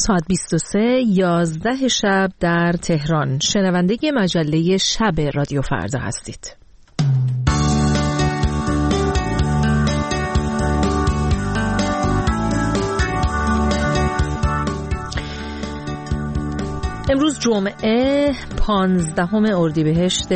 ساعت 23:11 شب در تهران. شنونده مجله شب رادیو فردا هستید. امروز جمعه 15 اردیبهشت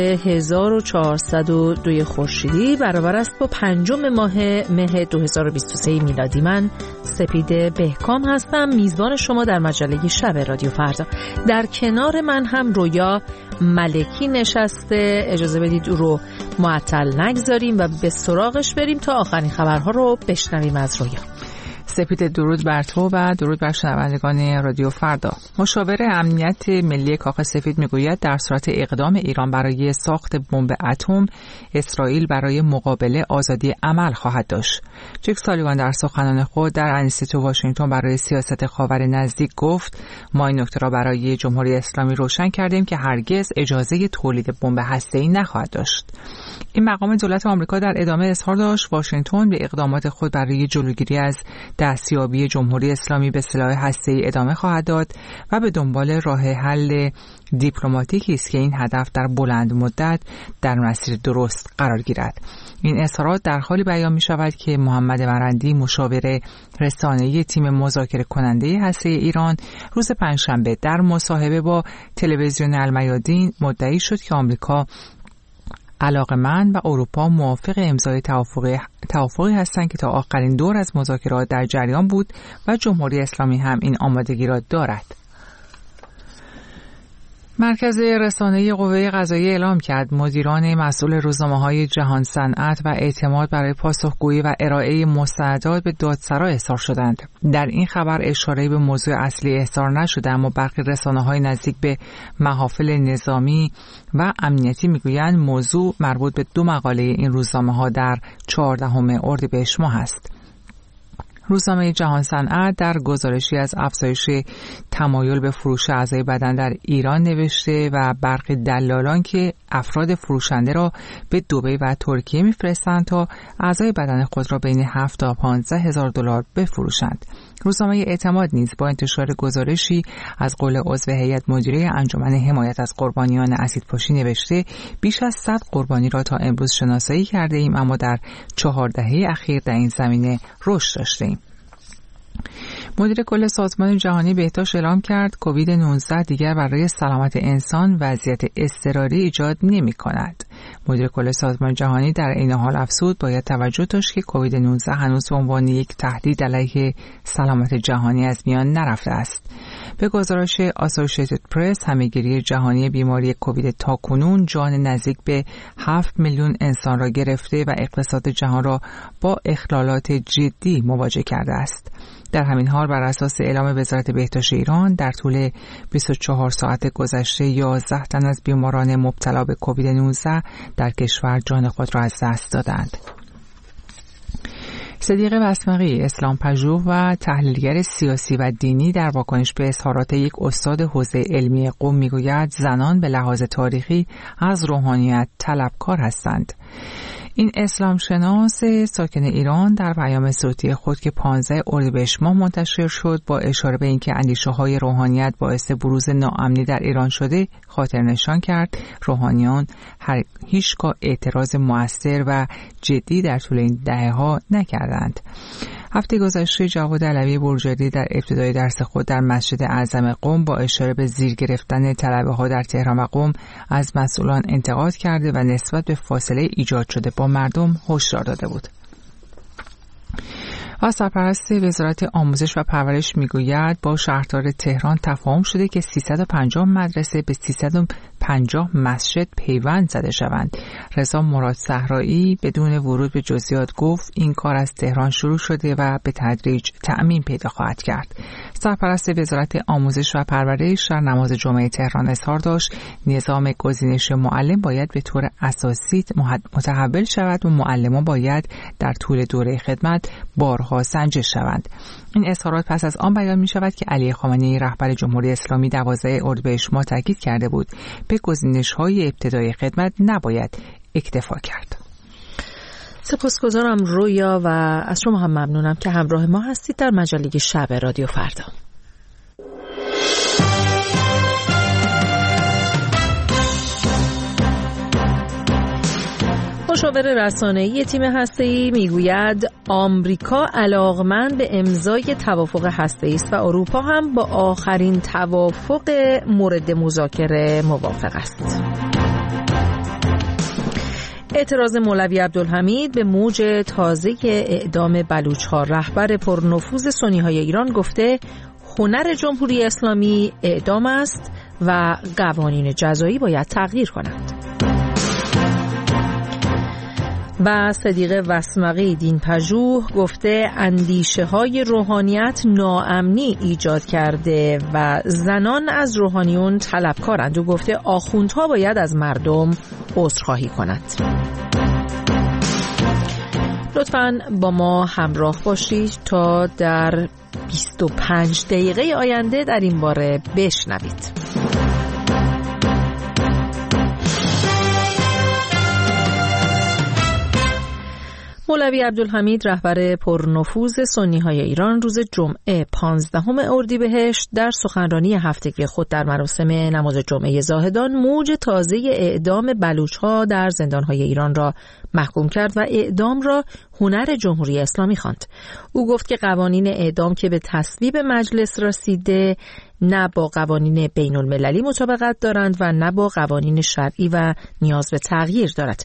1402 خورشیدی برابر است با 5 ماه مه 2023 میلادی. من سپید بهکام هستم، میزبان شما در مجله شب رادیو فردا. در کنار من هم رویا ملکی نشسته. اجازه بدید او رو معطل نگذاریم و به سراغش بریم تا آخرین خبرها رو بشنویم از رویا. سپید، درود بر تو و درود بر شنوندگان رادیو فردا. مشاور امنیت ملی کاخ سفید میگوید در صورت اقدام ایران برای ساخت بمب اتم، اسرائیل برای مقابله آزادی عمل خواهد داشت. جک سالیوان در سخنان خود در انستیتو واشنگتن برای سیاست خاور نزدیک گفت: ما این نکته را برای جمهوری اسلامی روشن کردیم که هرگز اجازه تولید بمب هسته‌ای نخواهد داشت. این مقام دولت آمریکا در ادامه اظهار داشت واشنگتن به اقدامات خود برای جلوگیری از دستیابی جمهوری اسلامی به سلاح هسته‌ای ادامه خواهد داد و به دنبال راه حل دیپلماتیکی است که این هدف در بلند مدت در مسیر درست قرار گیرد. این اظهارات در حالی بیان می شود که محمد مرندی، مشاور رسانه‌ای تیم مذاکره کننده هسته‌ای ایران، روز پنجشنبه در مصاحبه با تلویزیون المیادین مدعی شد که آمریکا علاقمند و اروپا موافق امضای توافقی هستند که تا آخرین دور از مذاکرات در جریان بود و جمهوری اسلامی هم این آمادگی را دارد. مرکز رسانه‌ای قوه قضاییه اعلام کرد مدیران مسئول روزنامه‌های جهان صنعت و اعتماد برای پاسخگویی و ارائه مستندات به دادسرا احضار شدند. در این خبر اشاره‌ای به موضوع اصلی احضار نشده، اما برخی رسانه‌های نزدیک به محافل نظامی و امنیتی میگویند موضوع مربوط به 2 مقاله این روزنامه‌ها در 14 اردیبهشت ماه است. روزنامه جهان صنعت در گزارشی از افزایش تمایل به فروش اعضای بدن در ایران نوشته و برخی دلالان که افراد فروشنده را به دبی و ترکیه میفرستند تا اعضای بدن خود را بین 7 تا 15 هزار دلار بفروشند. روزنامه اعتماد نیز با انتشار گزارشی از قول عضو هیئت مدیره انجمن حمایت از قربانیان اسیدپاشی نوشته: بیش از 100 قربانی را تا امروز شناسایی کرده ایم، اما در 4 دهه اخیر در این زمینه رشد داشتیم. مدیر کل سازمان جهانی بهداشت اعلام کرد کووید 19 دیگر برای سلامت انسان وضعیت اضطراری ایجاد نمی کند. مدیر کل سازمان جهانی در این حال افزود باید توجه داشت که کووید 19 هنوز به عنوان یک تهدید علیه سلامت جهانی از میان نرفته است. به گزارش اسوسییتد پرس، همه‌گیری جهانی بیماری کووید تاکنون جان نزدیک به 7 میلیون انسان را گرفته و اقتصاد جهان را با اخلالات جدی مواجه کرده است. در همین حال بر اساس اعلام وزارت بهداشت ایران در طول 24 ساعت گذشته 11 تن از بیماران مبتلا به کووید 19 در کشور جان خود را از دست دادند. صدیق بسمقی، اسلام پژوه و تحلیلگر سیاسی و دینی در واکنش به اظهارات یک استاد حوزه علمی قم میگوید زنان به لحاظ تاریخی از روحانیت طلبکار هستند. این اسلام شناس ساکن ایران در پیام صوتی خود که 15 اردیبهشت ماه منتشر شد با اشاره به اینکه اندیشه‌های روحانیت باعث بروز ناامنی در ایران شده خاطر نشان کرد روحانیان هیچگاه اعتراض مؤثر و جدی در طول این دهه‌ها نکردند. هفته گذشته جواد علوی برجری در ابتدای درس خود در مسجد اعظم قم با اشاره به زیر گرفتن طلبه‌ها در تهران و قم از مسئولان انتقاد کرده و نسبت به فاصله ایجاد شده با مردم هشدار داده بود. و سرپرست وزارت آموزش و پرورش میگوید با شهردار تهران تفاهم شده که 350 مدرسه به 350 مسجد پیوند زده شوند. رضا مراد صحرایی بدون ورود به جزئیات گفت این کار از تهران شروع شده و به تدریج تأمین پیدا خواهد کرد. سرپرست وزارت آموزش و پرورش در نماز جمعه تهران اظهار داشت نظام گزینش معلم باید به طور اساسی متحول شود و معلمان باید در طول دوره خدمت بارها سنجش شوند. این اظهارات پس از آن بیان می شود که علی خامنه‌ای رهبر جمهوری اسلامی 12 اردیبهشت ماه تاکید کرده بود به گزینش‌های ابتدایی خدمت نباید اکتفا کرد. سپاسگزارم رویا و از شما هم ممنونم که همراه ما هستید در مجله شب رادیو فردا. مشاور رسانه‌ای تیم هسته‌ای میگوید آمریکا علاقمند به امضای توافق هسته‌ای است و اروپا هم با آخرین توافق مورد مذاکره موافق است. اعتراض مولوی عبدالحمید به موج تازه اعدام بلوچ‌ها. رهبر پرنفوذ سنی‌های ایران گفته هنر جمهوری اسلامی اعدام است و قوانین جزایی باید تغییر کنند. و صدیقه وسمقی دین‌پژوه گفته اندیشه‌های روحانیت ناامنی ایجاد کرده و زنان از روحانیون طلبکارند و گفته آخوندها باید از مردم عذرخواهی کنند. لطفاً با ما همراه باشید تا در 25 دقیقه آینده در این باره بشنوید. مولوی عبدالحمید رهبر پرنفوذ سنی‌های ایران روز جمعه 15 اردیبهشت در سخنرانی هفتگی خود در مراسم نماز جمعه زاهدان موج تازه اعدام بلوچ‌ها در زندان‌های ایران را محکوم کرد و اعدام را هنر جمهوری اسلامی خواند. او گفت که قوانین اعدام که به تصویب مجلس رسیده نه با قوانین بین المللی مطابقت دارند و نه با قوانین شرعی و نیاز به تغییر دارد.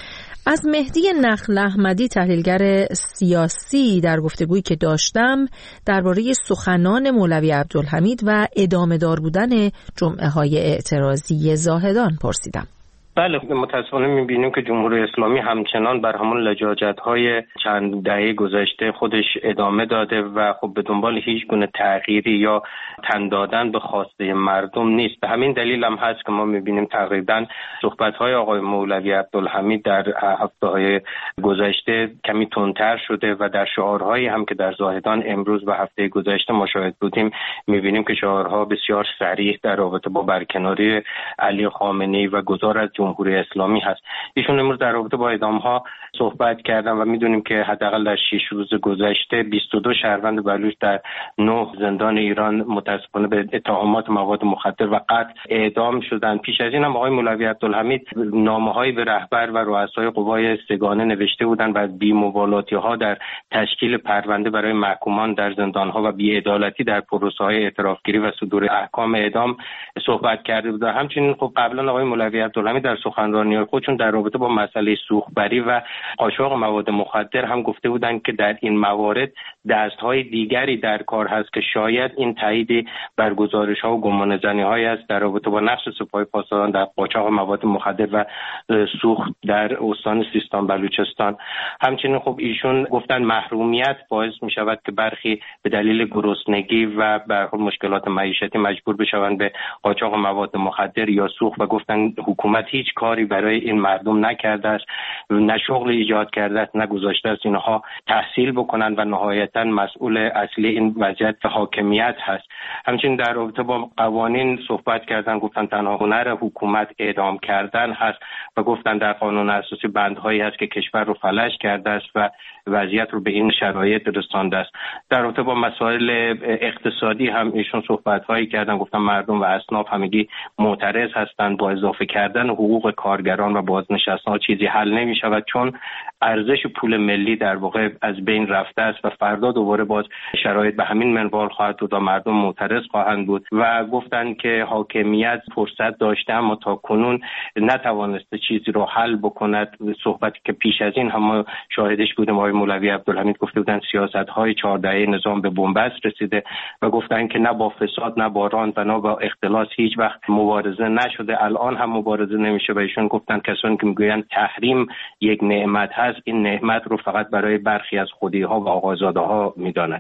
از مهدی نخل احمدی تحلیلگر سیاسی در گفتگویی که داشتم درباره سخنان مولوی عبدالحمید و ادامه دار بودن جمعه‌های اعتراضی زاهدان پرسیدم. بله، متاسفانه می‌بینیم که جمهوری اسلامی همچنان بر همون لجاجت‌های چند دهه گذشته خودش ادامه داده و خب به دنبال هیچ گونه تغییری یا تن دادن به خواسته مردم نیست. به همین دلیل هم هست که ما می‌بینیم تقریباً صحبت‌های آقای مولوی عبدالحمید در هفته‌های گذشته کمی تندتر شده و در شعارهایی هم که در زاهدان امروز و هفته گذشته مشاهد بودیم می‌بینیم که شعارها بسیار صریح در رابطه با برکناری علی خامنه‌ای و گذار از جمهوری اسلامی هست. ایشون امروز در رابطه با اعدام‌ها صحبت کردن و می‌دونیم که حداقل در 6 روز گذشته 22 شهروند بلوچ در 9 زندان ایران متأسفانه به اتهامات مواد مخدر و قتل اعدام شدند. پیش از این هم آقای مولوی عبدالحمید نامه‌هایی به رهبر و رؤسای قوای سگانه نوشته بودند و بی‌مبالاتی‌ها در تشکیل پرونده برای محکومان در زندان‌ها و بی‌عدالتی در پروسه‌های اعترافگیری و صدور احکام اعدام صحبت کرده بودند. همچنین خب قبلا آقای مولوی عبدالحمید در سخنرانی خودشون در رابطه با مسئله سوخت‌بری و قاچاق مواد مخدر هم گفته بودند که در این موارد دست‌های دیگری در کار هست که شاید این تایید بر گزارش‌ها و گمانه‌زنی‌هایی است در رابطه با نقش سپاه پاسداران در قاچاق مواد مخدر و سوخت در استان سیستان بلوچستان. همچنین خب ایشون گفتن محرومیت باعث می‌شود که برخی به دلیل گرسنگی و به مشکلات معیشتی مجبور بشوند به قاچاق مواد مخدر یا سوخت و گفتن حکومت هیچ کاری برای این مردم نکرده است، نه شغل ایجاد کرده است، نه گذاشته است اینها تحصیل بکنند و نهایتاً مسئول اصلی این وضعیت حاکمیت هست. همچنین در رابطه با قوانین صحبت کردن، گفتن تنها هنر حکومت اعدام کردن هست و گفتن در قانون اساسی بندهایی هست که کشور رو فلج کرده است و وضعیت رو به این شرایط رسانده است. در رابطه با مسائل اقتصادی هم ایشون صحبت‌هایی کردن، گفتن مردم و اصناف همگی معترض هستند با اضافه کردن حقوق کارگران و بازنشسته‌ها چیزی حل نمی‌شود چون ارزش پول ملی در واقع از بین رفته است و فردا دوباره باز شرایط به همین منوال خواهد بود و مردم معترض خواهند بود و گفتند که حاکمیت فرصت داشته اما تا کنون نتوانسته چیزی رو حل بکند. صحبتی که پیش از این هم شاهدش بودیم آقای مولوی عبدالحمید گفته بودند سیاست‌های 4 دهه نظام به بنبست رسیده و گفتند که نه با فساد نه با ران و نه با اختلاس هیچ وقت مبارزه نشده، الان هم مبارزه نمیشه و ایشون گفتن کسانی که میگویند تحریم یک نعمت هست این نعمت رو فقط برای برخی از خودی‌ها و آقازاده‌ها میدانند.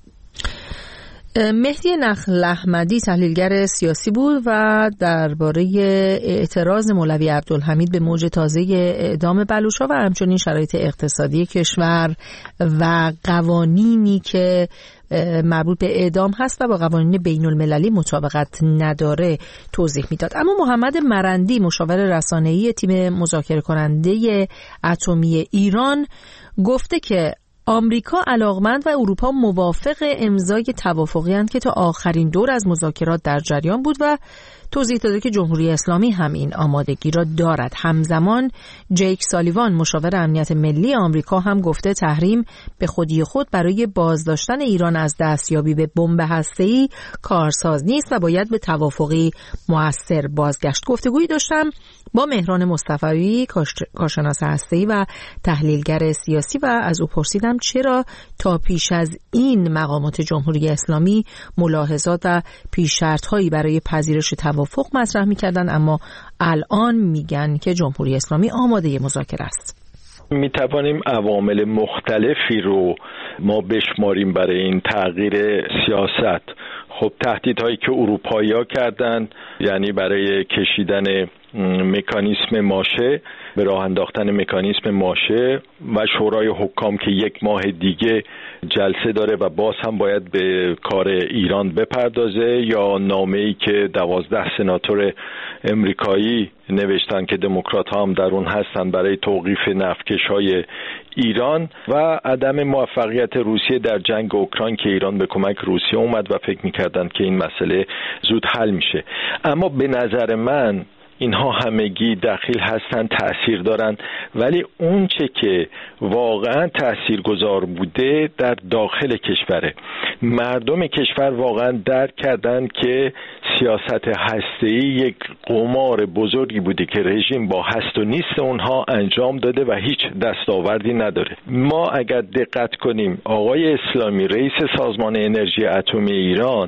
مهدی نخل احمدی تحلیلگر سیاسی بود و درباره اعتراض مولوی عبدالحمید به موج تازه اعدام بلوچ‌ها و همچنین شرایط اقتصادی کشور و قوانینی که مربوط به اعدام هست و با قوانین بین المللی مطابقت نداره توضیح میداد. اما محمد مرندی مشاور رسانه‌ای تیم مذاکره کننده اتمی ایران گفته که آمریکا علاقمند و اروپا موافق امضای توافقی اند که تا آخرین دور از مذاکرات در جریان بود و توضیح داده که جمهوری اسلامی هم این آمادگی را دارد. همزمان جیک سالیوان مشاور امنیت ملی آمریکا هم گفته تحریم به خودی خود برای بازداشتن ایران از دستیابی به بمب هسته‌ای کارساز نیست و باید به توافقی مؤثر بازگشت. گفتگویی داشتم با مهران مصطفی، کارشناس هسته‌ای و تحلیلگر سیاسی، و از او پرسیدم چرا تا پیش از این مقامات جمهوری اسلامی ملاحظات و پیش‌شرط‌هایی برای پذیرش توافق مطرح می‌کردند اما الان میگن که جمهوری اسلامی آماده مذاکره است. می‌توانیم عوامل مختلفی رو ما بشماریم برای این تغییر سیاست. خب تهدیدهایی که اروپایی‌ها کردند، یعنی برای کشیدن مکانیسم ماشه، به راه انداختن مکانیسم ماشه و شورای حکام که یک ماه دیگه جلسه داره و باز هم باید به کار ایران بپردازه، یا نامه‌ای که 12 سناتور امریکایی نوشتن که دموکرات ها هم در اون هستن برای توقیف نفتکش‌های ایران، و عدم موفقیت روسیه در جنگ اوکراین که ایران به کمک روسیه اومد و فکر می‌کردند که این مسئله زود حل میشه. اما به نظر من اینها همگی دخیل هستن، تأثیر دارن، ولی اون چه که واقعا تأثیرگذار بوده در داخل کشوره. مردم کشور واقعا درک کردن که سیاست هسته‌ای یک قمار بزرگی بوده که رژیم با هست و نیست اونها انجام داده و هیچ دستاوردی نداره. ما اگر دقت کنیم، آقای اسلامی رئیس سازمان انرژی اتمی ایران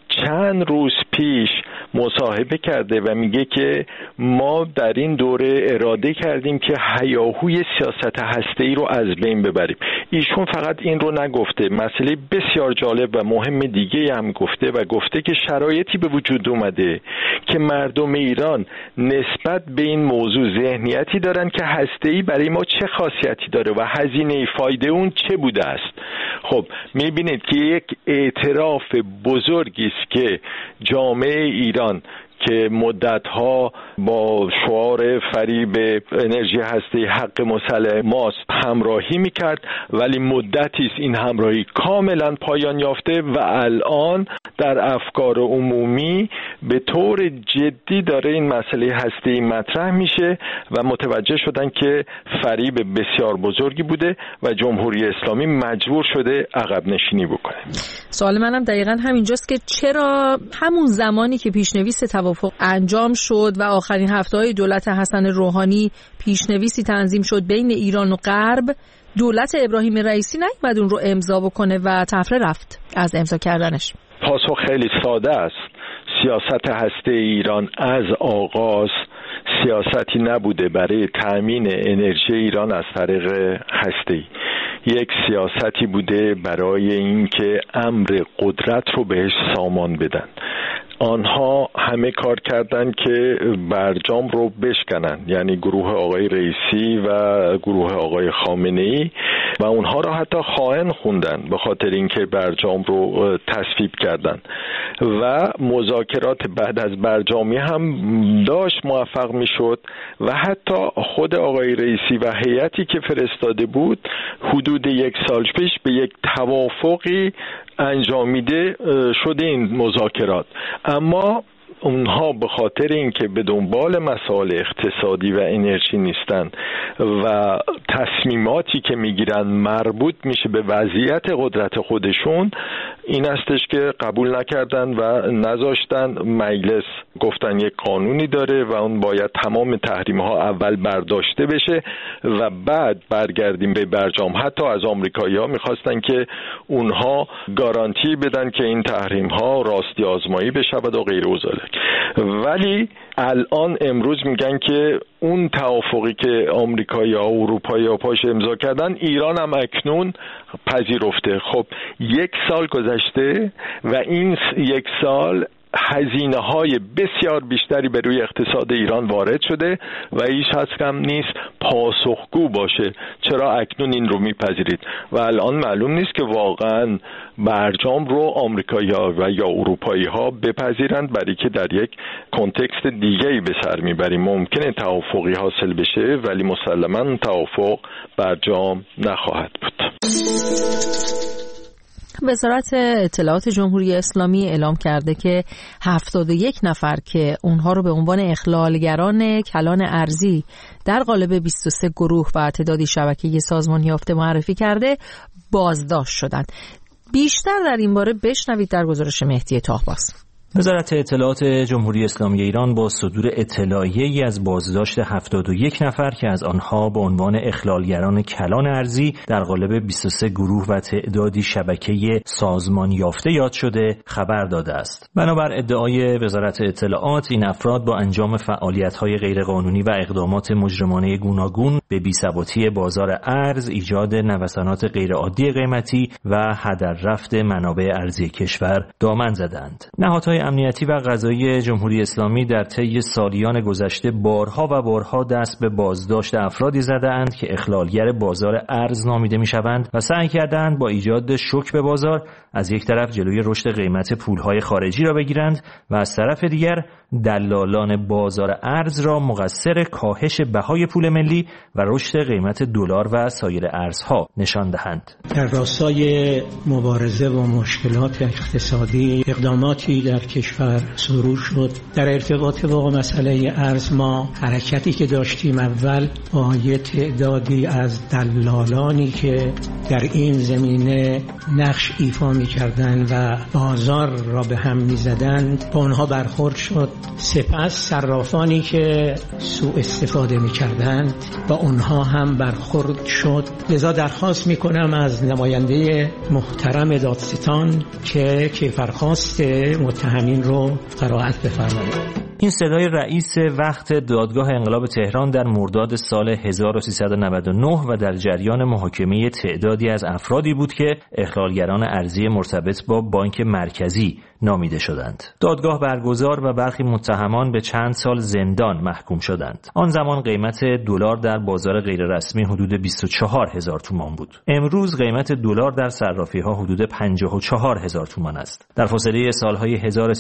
چند روز پیش مصاحبه کرده و میگه که ما در این دوره اراده کردیم که هیاهوی سیاست هسته‌ای رو از بین ببریم. ایشون فقط این رو نگفته، مسئله بسیار جالب و مهم دیگه هم گفته و گفته که شرایطی به وجود اومده که مردم ایران نسبت به این موضوع ذهنیتی دارن که هسته‌ای برای ما چه خاصیتی داره و هزینه فایده اون چه بوده است. خب میبینید که یک اعتراف بزرگی است که جامعه ایران که مدتها با شعار فریب انرژی هسته‌ای حق مسلح ماست همراهی میکرد، ولی مدتی است این همراهی کاملا پایان یافته و الان در افکار عمومی به طور جدی داره این مسئله هسته‌ای مطرح میشه و متوجه شدن که فریب بسیار بزرگی بوده و جمهوری اسلامی مجبور شده عقب نشینی بکنه. سوال منم دقیقاً همینجاست که چرا همون زمانی که پیشنویس توافق انجام شد و آخرین هفته‌های دولت حسن روحانی پیشنویسی تنظیم شد بین ایران و غرب، دولت ابراهیم رئیسی نیامد اون رو امضا بکنه و طفره رفت از امضا کردنش؟ پاسخ خیلی ساده است. سیاست هسته ایران از آغاز سیاستی نبوده برای تأمین انرژی ایران از طریق هسته‌ای. یک سیاستی بوده برای اینکه امر قدرت رو بهش سامان بدن. آنها همه کار کردن که برجام رو بشکنن، یعنی گروه آقای رئیسی و گروه آقای خامنه‌ای، و اونها را حتی خائن خوندن به خاطر اینکه برجام رو تصویب کردن و مذاکرات بعد از برجامی هم داشت موفق میشد و حتی خود آقای رئیسی و هیئتی که فرستاده بود حدود 1 سال پیش به یک توافقی انجامیده شده این مذاکرات، اما اونها به خاطر اینکه به دنبال مسائل اقتصادی و انرژی نیستن و تصمیماتی که میگیرن مربوط میشه به وضعیت قدرت خودشون، این استش که قبول نکردن و نذاشتن مجلس. گفتن یک قانونی داره و اون باید تمام تحریم ها اول برداشته بشه و بعد برگردیم به برجام. حتی از آمریکایی ها میخواستن که اونها گارانتی بدن که این تحریم ها راستی آزمایی بشود و غیر ذالک. ولی الان امروز میگن که اون توافقی که آمریکایی‌ها و اروپایی‌ها پاش امضا کردن ایران هم اکنون پذیرفته. خب 1 سال گذشته و این 1 سال هزینه‌های بسیار بیشتری به روی اقتصاد ایران وارد شده و هیچ حد کم نیست پاسخگو باشه. چرا اکنون این رو میپذیرید؟ و الان معلوم نیست که واقعا برجام رو آمریکایی‌ها و یا اروپایی‌ها بپذیرند، برای که در یک کنتکست دیگه‌ای به سر میبریم. ممکنه توافقی حاصل بشه ولی مسلماً توافق برجام نخواهد بود. وزارت اطلاعات جمهوری اسلامی اعلام کرده که 71 نفر که اونها رو به عنوان اخلالگران کلان ارضی در قالب 23 گروه و تعدادی شبکه سازمان یافته معرفی کرده بازداشت شدند. بیشتر در این باره بشنوید در گزارش مهدی طاهباس. وزارت اطلاعات جمهوری اسلامی ایران با صدور اطلاعیه‌ای از بازداشت 71 نفر که از آنها به عنوان اخلالگران کلان ارضی در قالب 23 گروه و تعدادی شبکه سازمان یافته یاد شده خبر داده است. بنابر ادعای وزارت اطلاعات، این افراد با انجام فعالیت‌های غیرقانونی و اقدامات مجرمانه گوناگون به بی‌ثباتی بازار ارز، ایجاد نوسانات غیرعادی قیمتی و هدر رفت منابع ارزی کشور دامن زدند. نهادهای امنیتی و قضایی جمهوری اسلامی در طی سالیان گذشته بارها و بارها دست به بازداشت افرادی زدند که اخلالگر بازار ارز نامیده می‌شوند و سعی کردند با ایجاد شوک به بازار از یک طرف جلوی رشد قیمت پولهای خارجی را بگیرند و از طرف دیگر دلالان بازار ارز را مقصر کاهش بهای پول ملی و رشد قیمت دلار و سایر ارزها نشان دهند. در راستای مبارزه با مشکلات اقتصادی اقداماتی در کشور شروع شد. در ارتباط با مسئله ارز ما حرکتی که داشتیم اول با یه تعدادی از دلالانی که در این زمینه نقش ایفا می‌کردند و بازار را به هم می‌زدند با اونها برخورد شد. سپس صرافانی که سوء استفاده می‌کردند با اونها هم برخورد شد. لذا درخواست می‌کنم از نماینده محترم دادستان که کیفرخواست متهمین رو قرائت بفرمایید. این صدای رئیس وقت دادگاه انقلاب تهران در مرداد سال 1399 و در جریان محاکمه تعدادی از افرادی بود که اخلالگران ارزی مرتبط با بانک مرکزی نامیده شدند. دادگاه برگزار و برخی متهمان به چند سال زندان محکوم شدند. آن زمان قیمت دلار در بازار غیررسمی حدود 24000 تومان بود. امروز قیمت دلار در صرافی‌ها حدود 54000 تومان است. در فاصله سالهای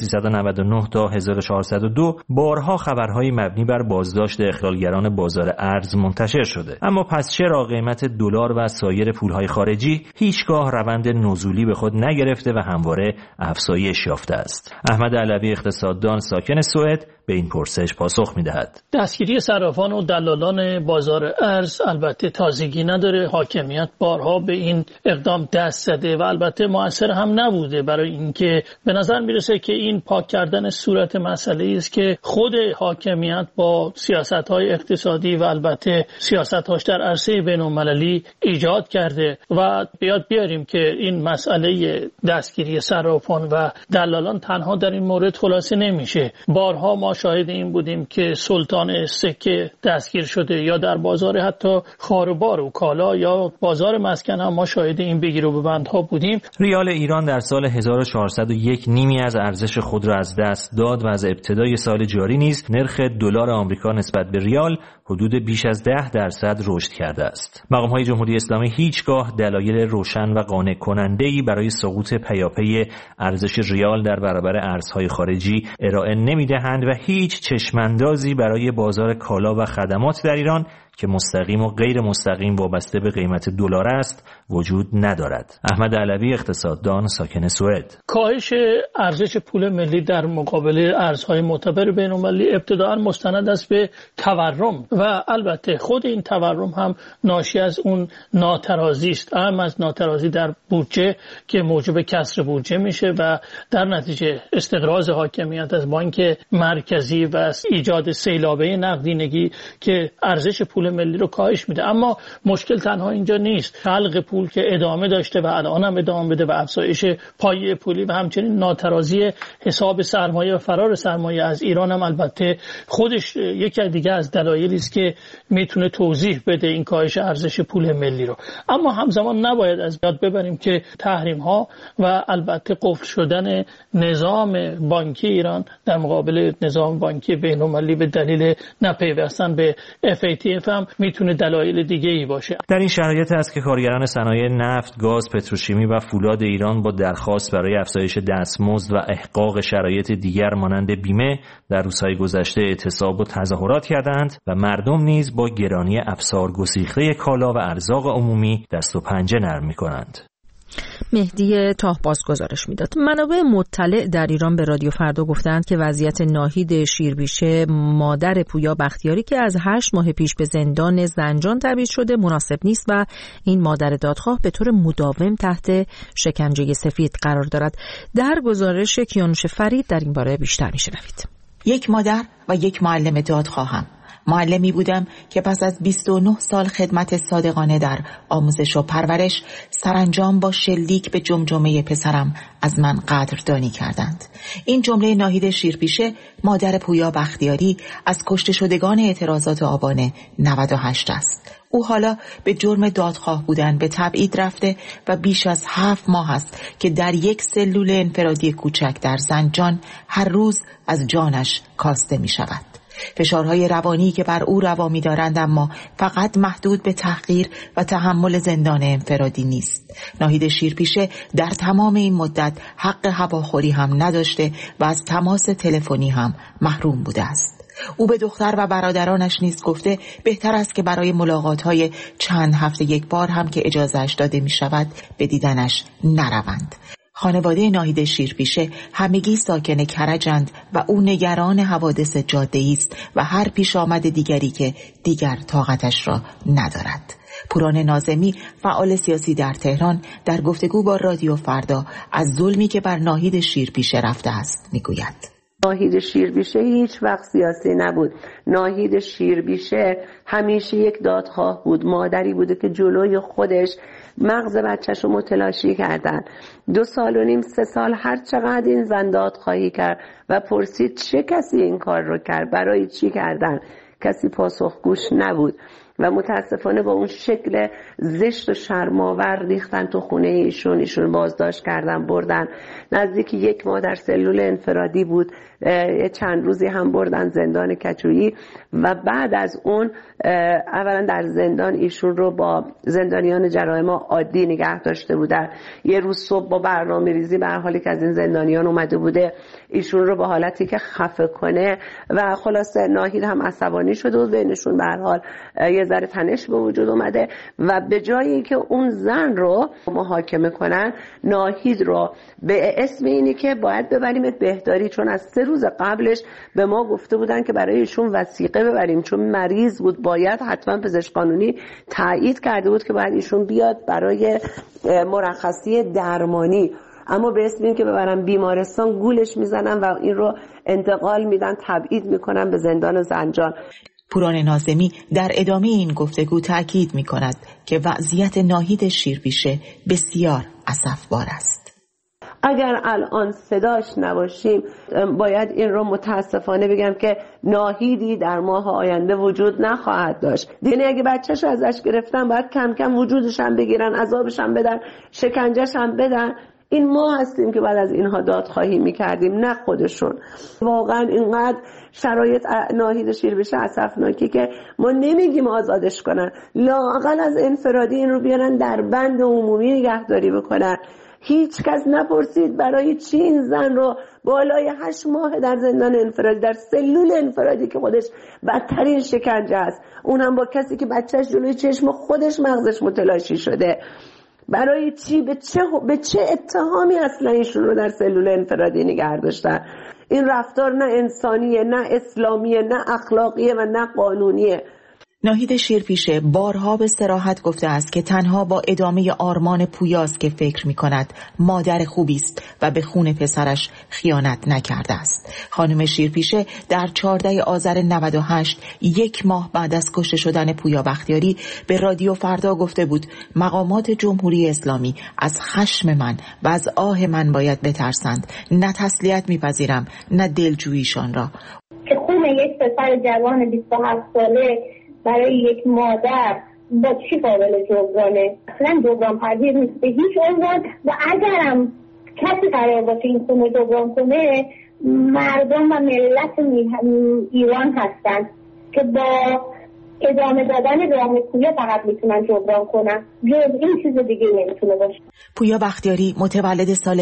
1399 تا 1402 بارها خبرهای مبنی بر بازداشت اخلالگران بازار ارز منتشر شده. اما پس چرا قیمت دلار و سایر پولهای خارجی هیچگاه روند نزولی به خود نگرفته و همواره افزایش یافته است؟ احمد علوی اقتصاددان ساکن سوئد به این پرسش پاسخ می‌دهد. دستگیری صرافان و دلالان بازار ارز البته تازگی نداره. حاکمیت بارها به این اقدام دست زده و البته مؤثر هم نبوده، برای اینکه به نظر میرسه که این پاک کردن صورت مسئله است که خود حاکمیت با سیاست‌های اقتصادی و البته سیاست‌هاش در عرصه بین‌المللی ایجاد کرده و بیاد بیاریم که این مسئله دستگیری صرافان و دلالان تنها در این مورد خلاصه نمیشه. بارها ما شاهد این بودیم که سلطان سکه دستگیر شده، یا در بازار حتی خاروبار و کالا یا بازار مسکن هم ما شاهد این بگیر و ببندها بودیم. ریال ایران در سال 1401 نیمی از ارزش خود را از دست داد و از ابتدای سال جاری نیز نرخ دلار آمریکا نسبت به ریال حدود بیش از 10% رشد کرده است. مقام‌های جمهوری اسلامی هیچگاه دلایل روشن و قانع کننده‌ای برای سقوط پیاپی ارزش ریال در برابر ارزهای خارجی ارائه نمی‌دهند و هیچ چشم‌اندازی برای بازار کالا و خدمات در ایران که مستقیم و غیر مستقیم وابسته به قیمت دلار است وجود ندارد. احمد علوی اقتصاددان ساکن سوئد. کاهش ارزش پول ملی در مقابل ارزهای معتبر بین‌المللی ابتداءً مستند است به تورم و البته خود این تورم هم ناشی از اون ناترازی است، اهم از ناترازی در بودجه که موجب کسر بودجه میشه و در نتیجه استقراض حاکمیت از بانک مرکزی و ایجاد سیلابه نقدینگی که ارزش پول پول ملی رو کاهش میده. اما مشکل تنها اینجا نیست. خلق پول که ادامه داشته و الان هم ادامه بده و افزایش پایه پولی و همچنین ناترازی حساب سرمایه و فرار سرمایه از ایران هم البته خودش یکی دیگه از دلایلی است که میتونه توضیح بده این کاهش ارزش پول ملی رو. اما همزمان نباید از یاد ببریم که تحریم ها و البته قفل شدن نظام بانکی ایران در مقابل نظام بانکی بین‌المللی به دلیل نپیوستن به FATF هم میتونه دلایل دیگه ای باشه. در این شرایط است که کارگران صنایع نفت، گاز، پتروشیمی و فولاد ایران با درخواست برای افزایش دستمزد و احقاق شرایط دیگر مانند بیمه در روزهای گذشته اعتصاب و تظاهرات کردند و مردم نیز با گرانی افسار گسیخته کالا و ارزاق عمومی دست و پنجه نرم می‌کنند. مهدی تاهباز گزارش میداد. منابع مطلع در ایران به رادیو فردا گفتند که وضعیت ناهید شیربیشه مادر پویا بختیاری که از 8 ماه پیش به زندان زنجان تبعید شده مناسب نیست و این مادر دادخواه به طور مداوم تحت شکنجه سفید قرار دارد. در گزارش کیانوش فرید در این باره بیشتر میشنوید. یک مادر و یک معلم دادخواهم. معلمی بودم که پس از 29 سال خدمت صادقانه در آموزش و پرورش سرانجام با شلیک به جمجمه پسرم از من قدردانی کردند. این جمله ناهید شیربیشه مادر پویا بختیاری از کشته شدگان اعتراضات آبان 98 است. او حالا به جرم دادخواه بودن به تبعید رفته و بیش از 7 ماه است که در یک سلول انفرادی کوچک در زنجان هر روز از جانش کاسته می شود. فشارهای روانی که بر او روا می‌دارند اما فقط محدود به تحقیر و تحمل زندان انفرادی نیست. ناهید شیربیشه در تمام این مدت حق هواخوری هم نداشته و از تماس تلفنی هم محروم بوده است. او به دختر و برادرانش نیز گفته بهتر است که برای ملاقات‌های چند هفته یک بار هم که اجازهش داده می‌شود به دیدنش نروند. خانواده ناهید شیربیشه همگی ساکن کرجند و او نگران حوادث جاده‌ای است و هر پیش آمد دیگری که دیگر طاقتش را ندارد. پوران ناظمی فعال سیاسی در تهران در گفتگو با رادیو فردا از ظلمی که بر ناهید شیربیشه رفته است میگوید. ناهید شیربیشه هیچ وقت سیاسی نبود. ناهید شیربیشه همیشه یک دادخواه بود. مادری بوده که جلوی خودش مغز بچه‌شو متلاشی کردن. 2 سال و نیم 3 سال هر چقدر این زن دادخواهی کرد و پرسید چه کسی این کار رو کرد، برای چی کردن، کسی پاسخگوش نبود و متاسفانه با اون شکل زشت و شرم‌آور ریختن تو خونه ایشون بازداشت کردن، بردن نزدیک 1 ماه در سلول انفرادی بود، چند روزی هم بردن زندان کچویی و بعد از اون اولا در زندان ایشون رو با زندانیان جرایم عادی نگه داشته بودن. یه روز صبح با برنامه‌ریزی به حالی که از این زندانیان اومده بوده ایشون رو به حالتی که خفه کنه و خلاصه ناهید هم عصبانی شده و بینشون به هر حال یه ذره تنش به وجود اومده و به جایی که اون زن رو محاکمه کنن ناهید رو به اسم اینی که باید ببریمت بهداری، چون از 3 روز قبلش به ما گفته بودن که برای ایشون وثیقه ببریم چون مریض بود، باید حتما پزشک قانونی تایید کرده بود که باید ایشون بیاد برای مرخصی درمانی، اما به اسم این که ببرن بیمارستان گولش میزنن و این رو انتقال میدن، تبعید میکنن به زندان زنجان. پوران ناظمی در ادامه این گفتگو تأکید میکند که وضعیت ناهید شیربیشه بسیار اسفبار است. اگر الان صداش نباشیم باید این رو متاسفانه بگم که ناهیدی در ماه آینده وجود نخواهد داشت. یعنی اگه بچه‌شو ازش گرفتن باید کم کم وجودش هم بگیرن، عذابش هم بدن، شکنجهش هم بدن. این ما هستیم که بعد از اینها دادخواهی میکردیم، نه خودشون. واقعا اینقدر شرایط ناهید شیربیشه اسفناکی که ما نمیگیم آزادش کنن، لااقل از انفرادی این رو بیارن در بند عمومی نگهداری بکنن. هیچ کس نپرسید برای چی این زن رو بالای 8 ماه در زندان انفرادی، در سلول انفرادی که خودش بدترین شکنجه است، اون هم با کسی که بچهش جلوی چشم خودش مغزش متلاشی شده، برای چی؟ به چه اتهامی اصلا ایشون رو در سلول انفرادی نگه داشتن؟ این رفتار نه انسانیه، نه اسلامیه، نه اخلاقیه و نه قانونیه. ناهید شیرپیشه بارها به صراحت گفته است که تنها با ادامه آرمان پویاست که فکر می‌کند مادر خوبی است و به خون پسرش خیانت نکرده است. خانم شیرپیشه در 14 آذر 98 یک ماه بعد از کشته شدن پویا بختیاری به رادیو فردا گفته بود مقامات جمهوری اسلامی از خشم من و از آه من باید بترسند. نه تسلیت می‌پذیرم نه دلجوییشان را. که خون یک پسر جوان 27 ساله برای یک مادر با چی قابل جبرانه؟ اصلا جبران پذیر نیست به هیچ عنوان. و اگرم کسی قرار باشه این خون جبران کنه، مردم و ملت ایران هستن که با ادامه دادن راه پویا فقط میتونن جبران کنن، جز این چیز دیگه نمیتونه باشه. پویا بختیاری متولد سال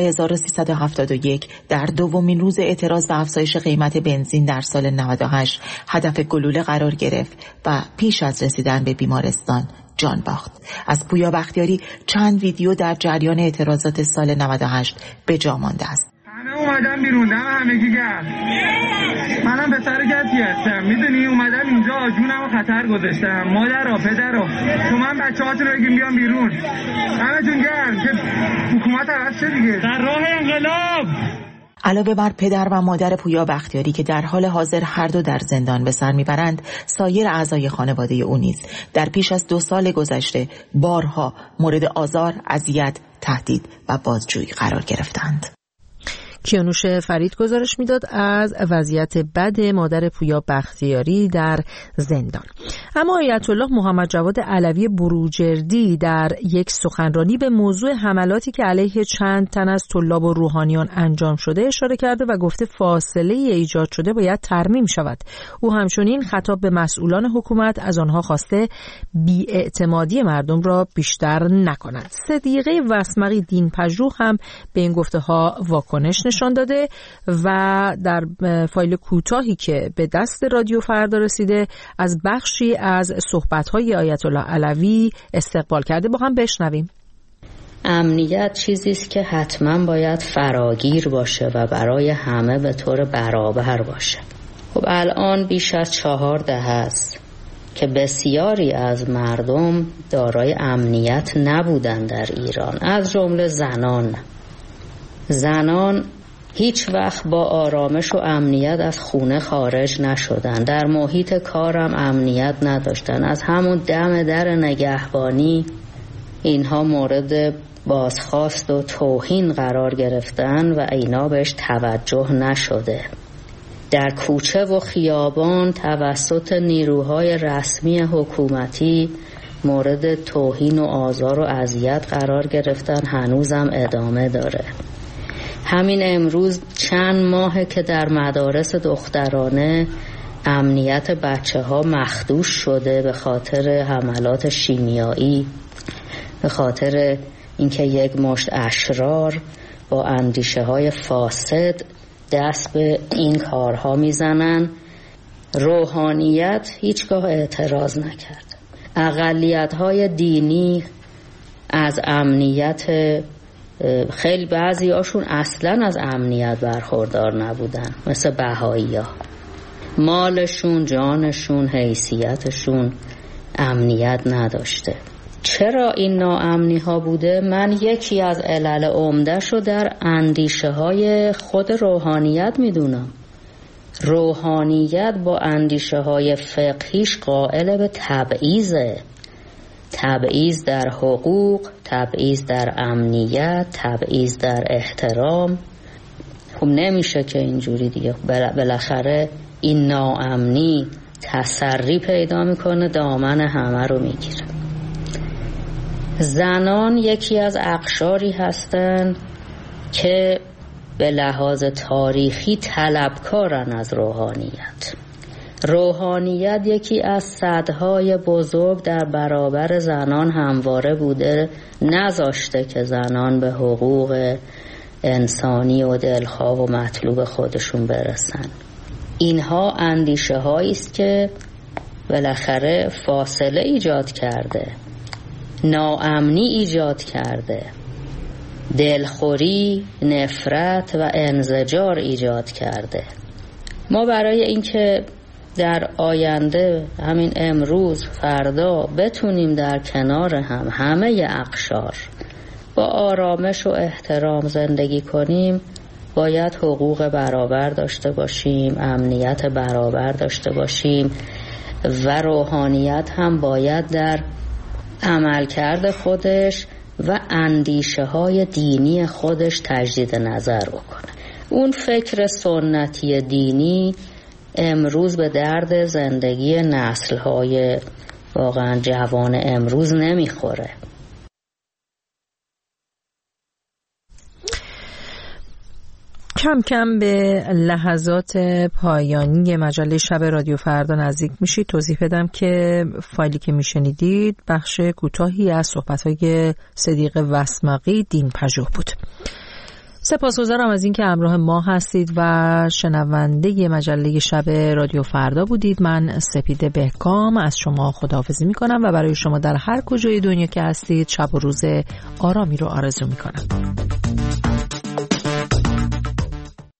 1371 در دومین روز اعتراض به افزایش قیمت بنزین در سال 98 هدف گلوله قرار گرفت و پیش از رسیدن به بیمارستان جان باخت. از پویا بختیاری چند ویدیو در جریان اعتراضات سال 98 به جا مانده است. اومدم بیرون دم همگی گرد. منم پسر کسی هستم، میدونی اومدم اینجا جونمو خطر گذاشتم. مادرها پدرها تو من بچه‌هاتون رو بگیم بیان بیرون. همتون گرم که حکومت عوض شه دیگه. در راه انقلاب. علاوه بر پدر و مادر پویا بختیاری که در حال حاضر هر دو در زندان به سر میبرند، سایر اعضای خانواده او نیز در پیش از 2 سال گذشته بارها مورد آزار، اذیت، تهدید و بازجویی قرار گرفتند. کیانوش فرید گزارش میداد از وضعیت بد مادر پویا بختیاری در زندان. اما آیت الله محمد جواد علوی بروجردی در یک سخنرانی به موضوع حملاتی که علیه چند تن از طلاب و روحانیان انجام شده اشاره کرده و گفته فاصله ایجاد شده باید ترمیم شود. او همچنین خطاب به مسئولان حکومت از آنها خواسته بی‌اعتمادی مردم را بیشتر نکنند. صدیقه وسمقی دینپژوه هم به این گفته‌ها واکنش نشان داده و در فایل کوتاهی که به دست رادیو فردا رسیده از بخشی از صحبت‌های آیت الله علوی استقبال کرده. با هم بشنویم. امنیت چیزی است که حتما باید فراگیر باشه و برای همه به طور برابر باشه. خب الان بیش از 4 دهه است که بسیاری از مردم دارای امنیت نبودن در ایران، از جمله زنان هیچ وقت با آرامش و امنیت از خونه خارج نشدن، در محیط کارم امنیت نداشتن. از همون دم در نگهبانی اینها مورد بازخواست و توهین قرار گرفتن و اینا بهش توجه نشده. در کوچه و خیابان توسط نیروهای رسمی حکومتی مورد توهین و آزار و اذیت قرار گرفتن، هنوزم ادامه داره. همین امروز چند ماهه که در مدارس دخترانه امنیت بچه‌ها مخدوش شده به خاطر حملات شیمیایی، به خاطر اینکه یک مشت اشرار با اندیشه‌های فاسد دست به این کارها میزنن. روحانیت هیچگاه اعتراض نکرد. اقلیت‌های دینی از امنیت خیلی بعضیاشون اصلا از امنیت برخوردار نبودن، مثل بهائی‌ها. مالشون، جانشون، حیثیتشون امنیت نداشته. چرا این ناامنی ها بوده؟ من یکی از علل عمده‌شو در اندیشه های خود روحانیت میدونم. روحانیت با اندیشه های فقهیش قائل به تبعیضه. تبعیض در حقوق، تبعیض در امنیت، تبعیض در احترام. خب نمیشه که اینجوری دیگه. بالاخره این ناامنی تسری پیدا میکنه، دامن همه رو میگیره. زنان یکی از اقشاری هستند که به لحاظ تاریخی طلبکارن از روحانیت. روحانیت یکی از سدهای بزرگ در برابر زنان همواره بوده، نذاشته که زنان به حقوق انسانی و دلخواه و مطلوب خودشون برسن. اینها اندیشه هایی است که بالاخره فاصله ایجاد کرده، ناامنی ایجاد کرده، دلخوری، نفرت و انزجار ایجاد کرده. ما برای اینکه در آینده، همین امروز، فردا، بتونیم در کنار هم همه اقشار با آرامش و احترام زندگی کنیم، باید حقوق برابر داشته باشیم، امنیت برابر داشته باشیم و روحانیت هم باید در عملکرد خودش و اندیشه های دینی خودش تجدید نظر بکنه. اون فکر سنتی دینی امروز به درد زندگی نسل‌های واقعا جوان امروز نمیخوره. کم کم به لحظات پایانی مجله شب رادیو فردا نزدیک میشید. توضیح بدم که فایلی که میشنیدید بخش کوتاهی از صحبت‌های صدیق وسمقی دین پژوه بود. سپاسگزارم از اینکه همراه ما هستید و شنونده مجله شب رادیو فردا بودید. من سپیده بهکام از شما خداحافظی میکنم و برای شما در هر کجای دنیا که هستید شب و روز آرامی رو آرزو میکنم.